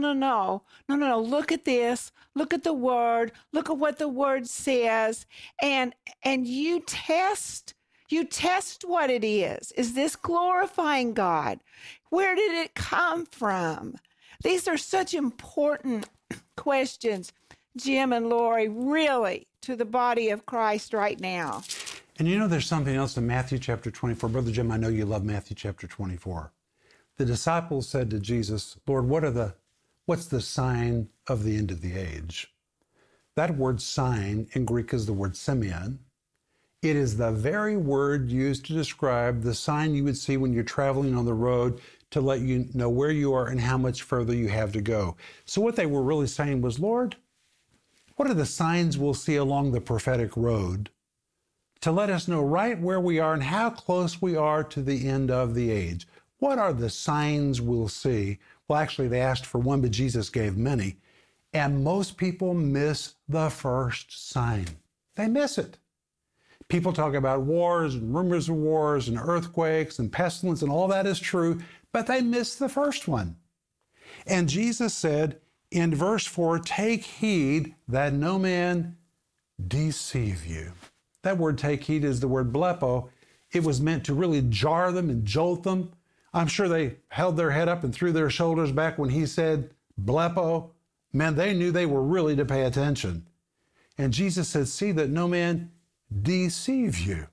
look at this. Look at the Word. Look at what the Word says. And you test what it is. Is this glorifying God? Where did it come from? These are such important questions, Jim and Lori, really, to the body of Christ right now. And there's something else in Matthew chapter 24. Brother Jim, I know you love Matthew chapter 24. The disciples said to Jesus, Lord, what's the sign of the end of the age? That word sign in Greek is the word semeion. It is the very word used to describe the sign you would see when you're traveling on the road to let you know where you are and how much further you have to go. So what they were really saying was, Lord, what are the signs we'll see along the prophetic road to let us know right where we are and how close we are to the end of the age? What are the signs we'll see? Well, actually, they asked for one, but Jesus gave many. And most people miss the first sign. They miss it. People talk about wars and rumors of wars and earthquakes and pestilence, and all that is true, but they miss the first one. And Jesus said in verse 4, take heed that no man deceive you. That word take heed is the word blepo. It was meant to really jar them and jolt them. I'm sure they held their head up and threw their shoulders back when he said blepo. Man, they knew they were really to pay attention. And Jesus said, see that no man deceive you.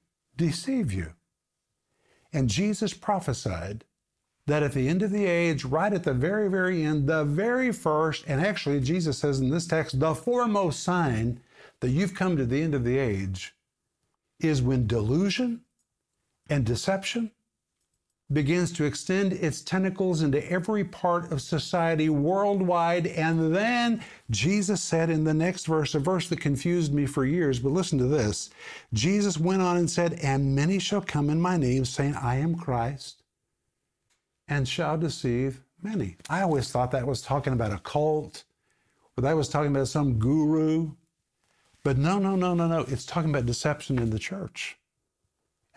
And Jesus prophesied that at the end of the age, right at the very, very end, the very first, and actually Jesus says in this text, the foremost sign that you've come to the end of the age is when delusion and deception begins to extend its tentacles into every part of society worldwide. And then Jesus said in the next verse, a verse that confused me for years, but listen to this. Jesus went on and said, and many shall come in my name, saying, I am Christ, and shall deceive many. I always thought that was talking about a cult, or that was talking about some guru. But no. It's talking about deception in the church.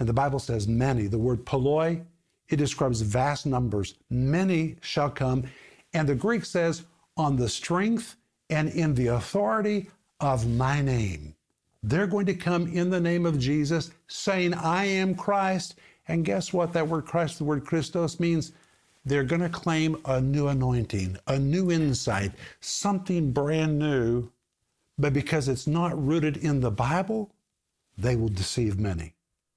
And the Bible says many. The word poloi, it describes vast numbers. Many shall come. And the Greek says, on the strength and in the authority of my name. They're going to come in the name of Jesus, saying, I am Christ. And guess what? That word Christ, the word Christos, means they're going to claim a new anointing, a new insight, something brand new. But because it's not rooted in the Bible, they will deceive many.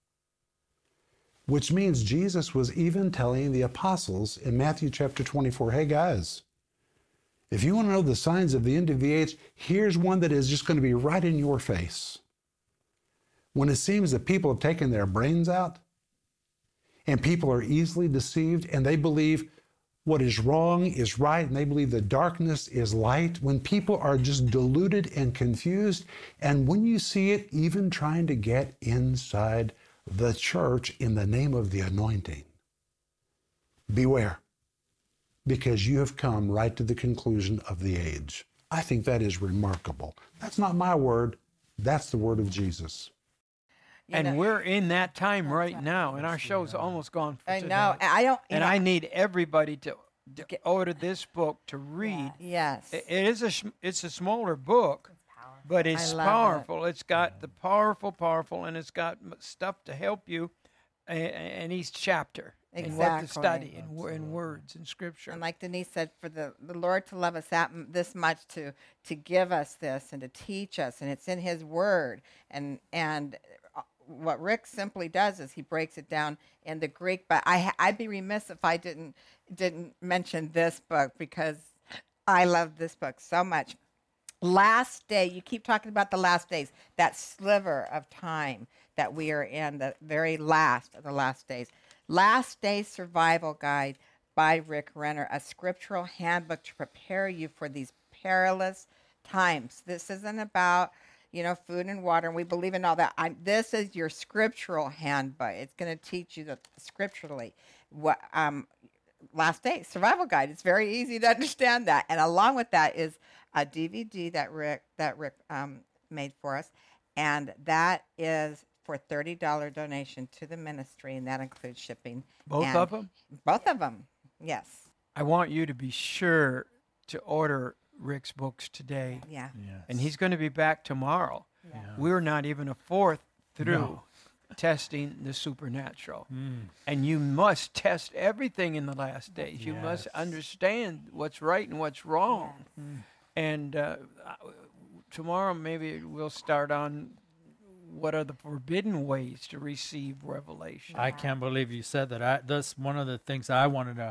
Which means Jesus was even telling the apostles in Matthew chapter 24, hey guys, if you want to know the signs of the end of the age, here's one that is just going to be right in your face. When it seems that people have taken their brains out and people are easily deceived and they believe what is wrong is right and they believe the darkness is light, when people are just deluded and confused, and when you see it even trying to get inside the church in the name of the anointing, beware, because you have come right to the conclusion of the age. I think that is remarkable. That's not my word. That's the word of Jesus. And we're in that time right now, and our show's almost gone for today. I know. I need everybody to order this book to read. Yes. It's a smaller book, but it's powerful. It's got the powerful, and it's got stuff to help you in each chapter. Exactly. And what to study in words and scripture. And like Denise said, for the Lord to love us this much, to give us this and to teach us, and it's in His Word. And what Rick simply does is he breaks it down in the Greek. But I'd be remiss if I didn't mention this book, because I love this book so much. Last Day, you keep talking about the last days, that sliver of time that we are in, the very last of the last days. Last Day Survival Guide by Rick Renner, a scriptural handbook to prepare you for these perilous times. This isn't about, food and water, and we believe in all that. This is your scriptural handbook. It's going to teach you scripturally what Last Day Survival Guide. It's very easy to understand that. And along with that is a DVD that Rick made for us, and that is for $30 donation to the ministry, and that includes shipping. Both of them? Both of them, yes. I want you to be sure to order Rick's books today. Yeah. Yes. And he's going to be back tomorrow. Yeah. We're not even a fourth through testing the supernatural. And you must test everything in the last days. You must understand what's right and what's wrong. And tomorrow maybe we'll start on what are the forbidden ways to receive revelation. I can't believe you said that. That's one of the things I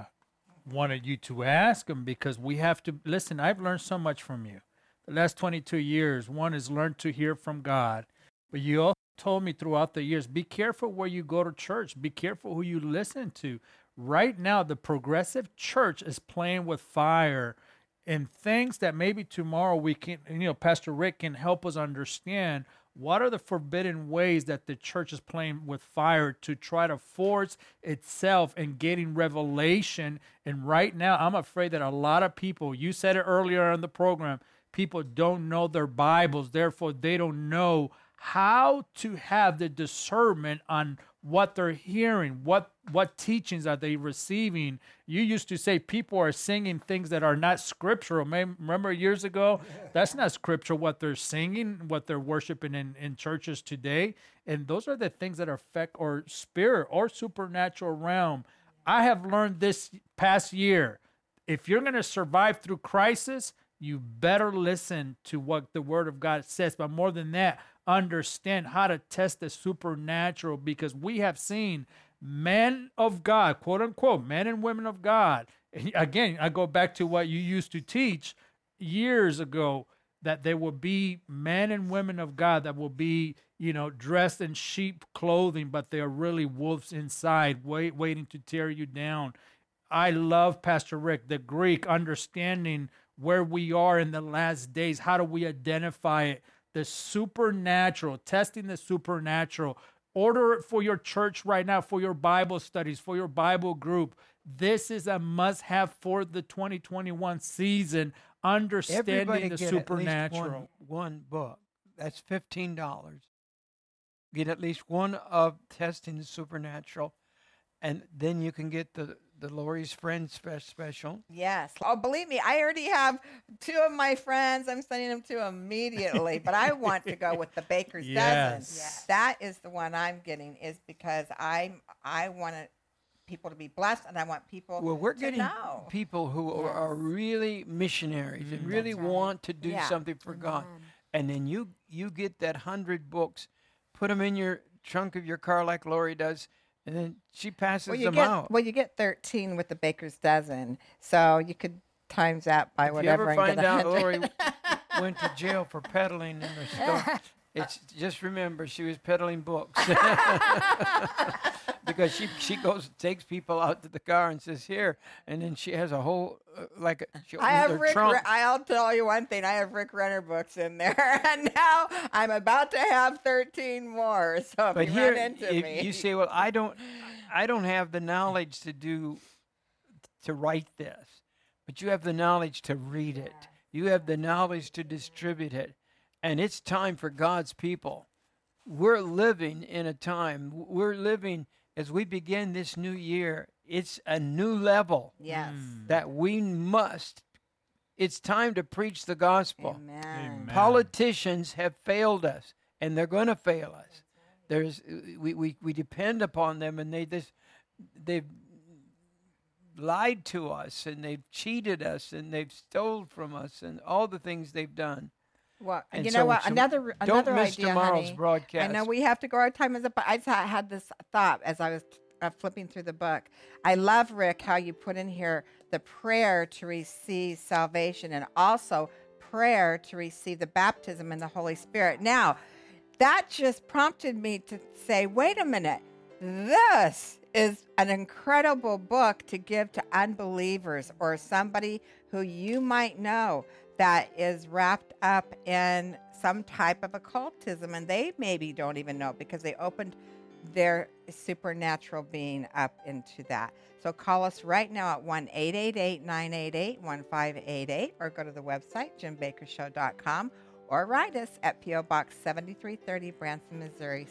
wanted you to ask him, because we have to listen. I've learned so much from you. The last 22 years, one is learn to hear from God. But you also told me throughout the years, be careful where you go to church. Be careful who you listen to. Right now, the progressive church is playing with fire and things that maybe tomorrow we can, Pastor Rick can help us understand. What are the forbidden ways that the church is playing with fire to try to force itself and getting revelation? And right now, I'm afraid that a lot of people, you said it earlier in the program, people don't know their Bibles. Therefore, they don't know how to have the discernment on what they're hearing, what teachings are they receiving. You used to say people are singing things that are not scriptural. Remember years ago? That's not scriptural what they're singing, what they're worshiping in churches today. And those are the things that affect our spirit or supernatural realm. I have learned this past year, if you're going to survive through crisis, you better listen to what the Word of God says. But more than that, understand how to test the supernatural, because we have seen men of God, quote unquote, men and women of God. Again, I go back to what you used to teach years ago, that there will be men and women of God that will be, dressed in sheep clothing, but they are really wolves inside, waiting to tear you down. I love Pastor Rick, the Greek, understanding where we are in the last days. How do we identify it? The supernatural, testing the supernatural. Order it for your church right now, for your Bible studies, for your Bible group. This is a must-have for the 2021 season, understanding the supernatural. One book. That's $15. get at least one of Testing the Supernatural, and then you can get the Lori's Friends special. Yes. Oh, believe me, I already have 2 of my friends. I'm sending them to immediately, but I want to go with the Baker's Dozen. Yes. That is the one I'm getting, is because I want people to be blessed, and I want people Well, we're to getting know. people who are really missionaries and really want to do something for God. And then you get that 100 books, put them in your trunk of your car like Lori does, and then she passes them out. Well, you get 13 with the Baker's Dozen, so you could times that by If whatever. you ever and find get out 100. Lori went to jail for peddling in her store, it's just remember she was peddling books. Because she goes takes people out to the car and says here, and then she has a whole she I have opens her Rick. trunk. I'll tell you one thing. I have Rick Renner books in there, and now I'm about to have 13 more. So if But you here, run into if me, you say, "Well, I don't have the knowledge to write this," but you have the knowledge to read it. You have the knowledge to distribute it, and it's time for God's people. We're living in a time. We're living as we begin this new year. It's a new level. yes, That we must. It's time to preach the gospel. amen. Politicians have failed us, and they're going to fail us. We depend upon them, and they've lied to us, and they've cheated us, and they've stole from us, and all the things they've done. Well, And you so- know what? so Another don't miss idea, tomorrow's honey. broadcast. I know we have to go. Our time is up. But I just had this thought as I was flipping through the book. I love, Rick, how you put in here the prayer to receive salvation and also prayer to receive the baptism in the Holy Spirit. Now, that just prompted me to say, wait a minute. This is an incredible book to give to unbelievers or somebody who you might know that is wrapped up in some type of occultism, and they maybe don't even know because they opened their supernatural being up into that. So call us right now at 1-888-988-1588 or go to the website, JimBakerShow.com, or write us at P.O. Box 7330, Branson, Missouri,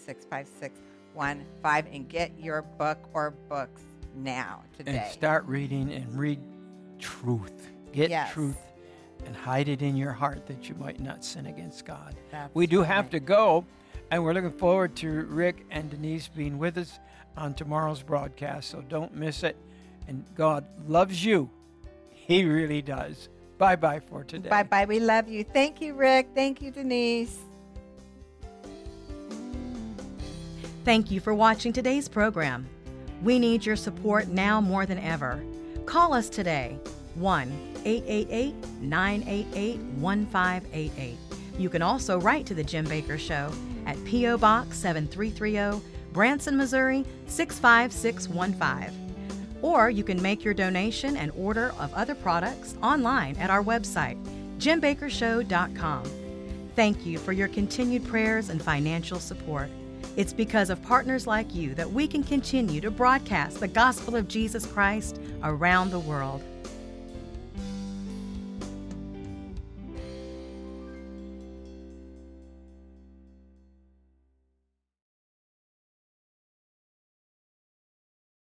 65615, and get your book or books now, today. And start reading and read truth. Get Yes. truth and hide it in your heart that you might not sin against God. That's We do have right. to go, and we're looking forward to Rick and Denise being with us on tomorrow's broadcast, so don't miss it. And God loves you. He really does. Bye-bye for today. Bye-bye. We love you. Thank you, Rick. Thank you, Denise. Thank you for watching today's program. We need your support now more than ever. Call us today, 1-888-988-1588. You can also write to The Jim Baker Show at P.O. Box 7330, Branson, Missouri, 65615. Or you can make your donation and order of other products online at our website, JimBakerShow.com. Thank you for your continued prayers and financial support. It's because of partners like you that we can continue to broadcast the gospel of Jesus Christ around the world.